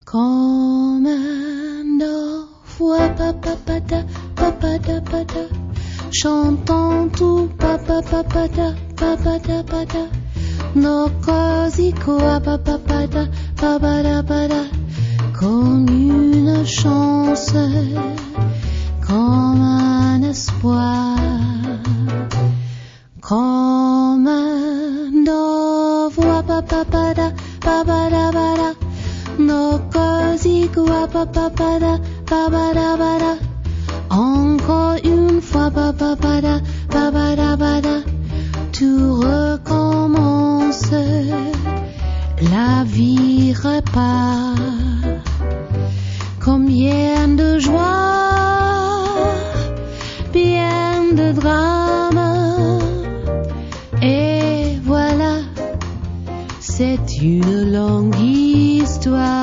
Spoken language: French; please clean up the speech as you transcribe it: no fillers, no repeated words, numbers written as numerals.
Comme un fois papada, papada, pada, chantant tout papada, papada, pada, no così quoi papada, papada, pada, comme une chance, comme un espoir, comme un voix papada, papada, pada, no così quoi papada, papada, pada, encore une fois papada, papada, pada, tout recommence, la vie repart. Combien de joie, bien de drame, et voilà, c'est une longue